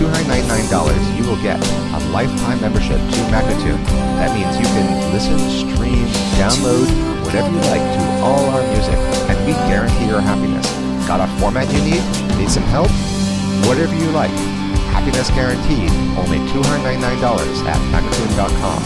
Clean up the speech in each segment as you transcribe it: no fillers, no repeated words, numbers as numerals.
$299, you will get a lifetime membership to Magnatune. That means you can listen, stream, download, whatever you like to all our music, and we guarantee your happiness. Got a format you need? Need some help? Whatever you like. Happiness guaranteed. Only $299 at Magnatune.com.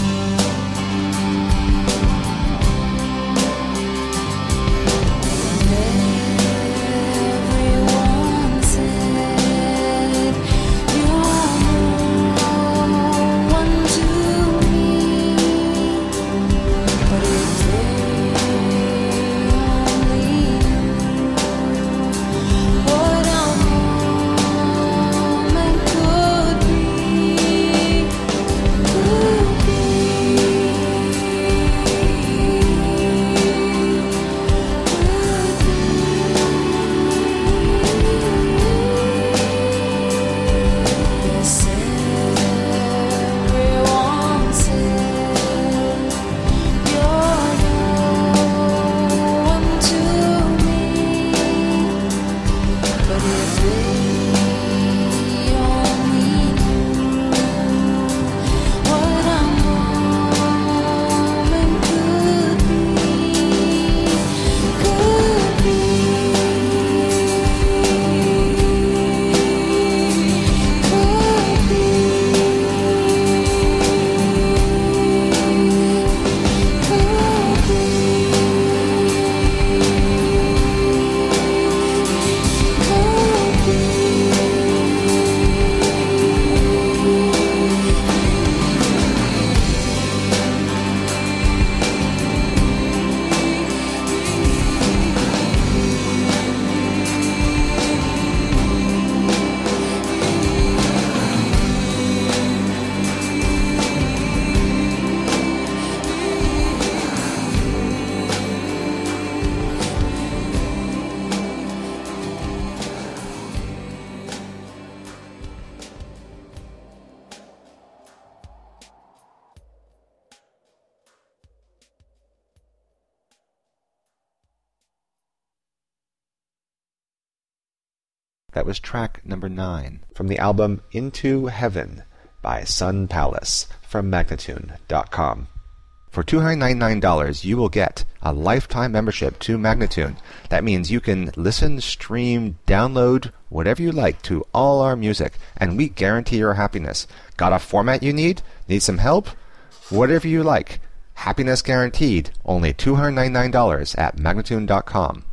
That was track number 9 from the album Into Heaven by Sun Palace from Magnatune.com. For $299, you will get a lifetime membership to Magnatune. That means you can listen, stream, download, whatever you like to all our music, and we guarantee your happiness. Got a format you need? Need some help? Whatever you like. Happiness guaranteed. Only $299 at Magnatune.com.